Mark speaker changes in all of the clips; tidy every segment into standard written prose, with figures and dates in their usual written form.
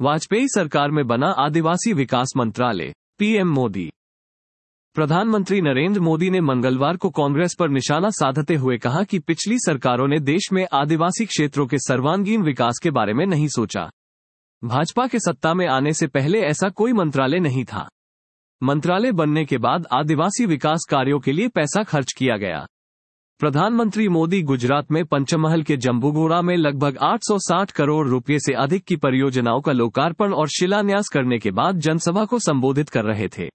Speaker 1: वाजपेयी सरकार में बना आदिवासी विकास मंत्रालय, पीएम मोदी। प्रधानमंत्री नरेंद्र मोदी ने मंगलवार को कांग्रेस पर निशाना साधते हुए कहा कि पिछली सरकारों ने देश में आदिवासी क्षेत्रों के सर्वांगीण विकास के बारे में नहीं सोचा। भाजपा के सत्ता में आने से पहले ऐसा कोई मंत्रालय नहीं था। मंत्रालय बनने के बाद आदिवासी विकास कार्यों के लिए पैसा खर्च किया गया। प्रधानमंत्री मोदी गुजरात में पंचमहल के जंबूघोड़ा में लगभग 860 करोड़ रुपए से अधिक की परियोजनाओं का लोकार्पण और शिलान्यास करने के बाद जनसभा को संबोधित कर रहे थे।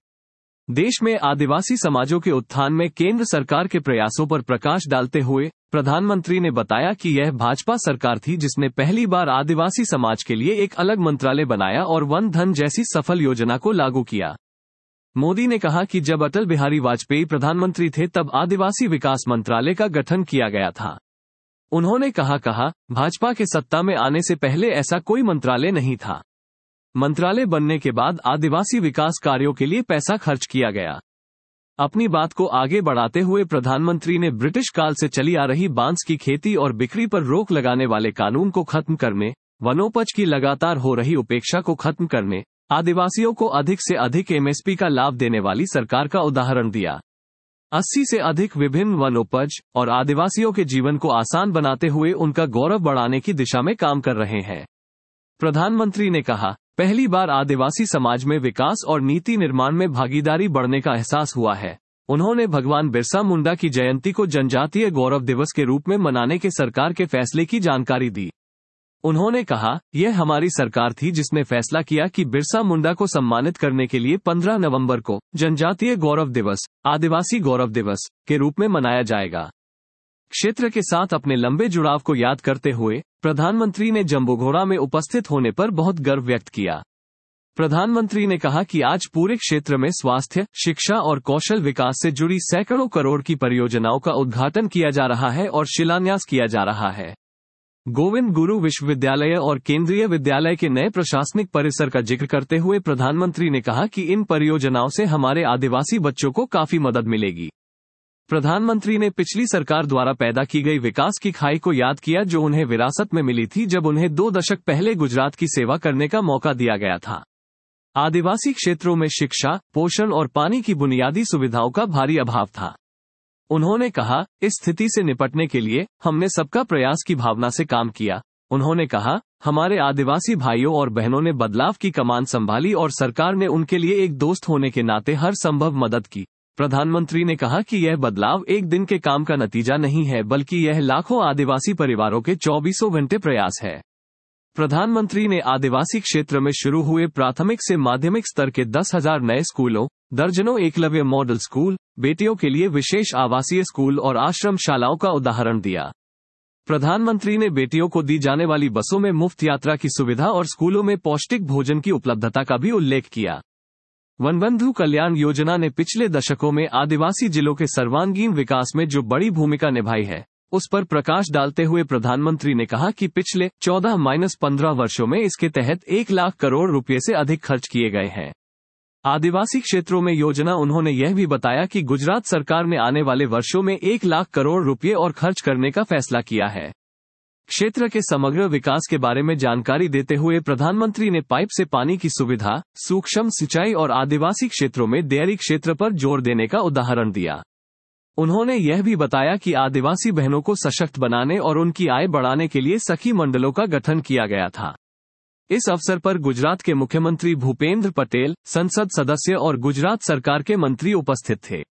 Speaker 1: देश में आदिवासी समाजों के उत्थान में केंद्र सरकार के प्रयासों पर प्रकाश डालते हुए प्रधानमंत्री ने बताया कि यह भाजपा सरकार थी जिसने पहली बार आदिवासी समाज के लिए एक अलग मंत्रालय बनाया और वन धन जैसी सफल योजना को लागू किया। मोदी ने कहा कि जब अटल बिहारी वाजपेयी प्रधानमंत्री थे तब आदिवासी विकास मंत्रालय का गठन किया गया था। उन्होंने कहा भाजपा के सत्ता में आने से पहले ऐसा कोई मंत्रालय नहीं था। मंत्रालय बनने के बाद आदिवासी विकास कार्यों के लिए पैसा खर्च किया गया। अपनी बात को आगे बढ़ाते हुए प्रधानमंत्री ने ब्रिटिश काल से चली आ रही बांस की खेती और बिक्री पर रोक लगाने वाले कानून को खत्म करने, वनोपज की लगातार हो रही उपेक्षा को खत्म करने, आदिवासियों को अधिक से अधिक एमएसपी का लाभ देने वाली सरकार का उदाहरण दिया। 80 से अधिक विभिन्न वनोपज और आदिवासियों के जीवन को आसान बनाते हुए उनका गौरव बढ़ाने की दिशा में काम कर रहे हैं। प्रधानमंत्री ने कहा, पहली बार आदिवासी समाज में विकास और नीति निर्माण में भागीदारी बढ़ने का एहसास हुआ है। उन्होंने भगवान बिरसा मुंडा की जयंती को जनजातीय गौरव दिवस के रूप में मनाने के सरकार के फैसले की जानकारी दी। उन्होंने कहा, यह हमारी सरकार थी जिसने फैसला किया कि बिरसा मुंडा को सम्मानित करने के लिए 15 नवंबर को जनजातीय गौरव दिवस, आदिवासी गौरव दिवस के रूप में मनाया जाएगा। क्षेत्र के साथ अपने लंबे जुड़ाव को याद करते हुए प्रधानमंत्री ने जंबूघोड़ा में उपस्थित होने पर बहुत गर्व व्यक्त किया। प्रधानमंत्री ने कहा कि आज पूरे क्षेत्र में स्वास्थ्य, शिक्षा और कौशल विकास से जुड़ी सैकड़ों करोड़ की परियोजनाओं का उद्घाटन किया जा रहा है और शिलान्यास किया जा रहा है। गोविंद गुरु विश्वविद्यालय और केंद्रीय विद्यालय के नए प्रशासनिक परिसर का जिक्र करते हुए प्रधानमंत्री ने कहा कि इन परियोजनाओं से हमारे आदिवासी बच्चों को काफी मदद मिलेगी। प्रधानमंत्री ने पिछली सरकार द्वारा पैदा की गई विकास की खाई को याद किया जो उन्हें विरासत में मिली थी जब उन्हें 2 दशक पहले गुजरात की सेवा करने का मौका दिया गया था। आदिवासी क्षेत्रों में शिक्षा, पोषण और पानी की बुनियादी सुविधाओं का भारी अभाव था। उन्होंने कहा, इस स्थिति से निपटने के लिए हमने सबका प्रयास की भावना से काम किया। उन्होंने कहा, हमारे आदिवासी भाइयों और बहनों ने बदलाव की कमान संभाली और सरकार ने उनके लिए एक दोस्त होने के नाते हर संभव मदद की। प्रधानमंत्री ने कहा कि यह बदलाव एक दिन के काम का नतीजा नहीं है बल्कि यह लाखों आदिवासी परिवारों के 24 घंटे प्रयास है। प्रधानमंत्री ने आदिवासी क्षेत्र में शुरू हुए प्राथमिक से माध्यमिक स्तर के 10,000 नए स्कूलों, दर्जनों एकलव्य मॉडल स्कूल, बेटियों के लिए विशेष आवासीय स्कूल और आश्रम शालाओं का उदाहरण दिया। प्रधानमंत्री ने बेटियों को दी जाने वाली बसों में मुफ्त यात्रा की सुविधा और स्कूलों में पौष्टिक भोजन की उपलब्धता का भी उल्लेख किया। वनबंधु कल्याण योजना ने पिछले दशकों में आदिवासी जिलों के सर्वांगीण विकास में जो बड़ी भूमिका निभाई है, उस पर प्रकाश डालते हुए प्रधानमंत्री ने कहा कि पिछले 14-15 वर्षों में इसके तहत 1 लाख करोड़ रुपए से अधिक खर्च किए गए हैं। आदिवासी क्षेत्रों में योजना उन्होंने यह भी बताया कि गुजरात सरकार ने आने वाले वर्षों में 1 लाख करोड़ रुपए और खर्च करने का फैसला किया है। क्षेत्र के समग्र विकास के बारे में जानकारी देते हुए प्रधानमंत्री ने पाइप से पानी की सुविधा, सूक्ष्म सिंचाई और आदिवासी क्षेत्रों में डेयरी क्षेत्र पर जोर देने का उदाहरण दिया। उन्होंने यह भी बताया कि आदिवासी बहनों को सशक्त बनाने और उनकी आय बढ़ाने के लिए सखी मंडलों का गठन किया गया था। इस अवसर पर गुजरात के मुख्यमंत्री भूपेंद्र पटेल, संसद सदस्य और गुजरात सरकार के मंत्री उपस्थित थे।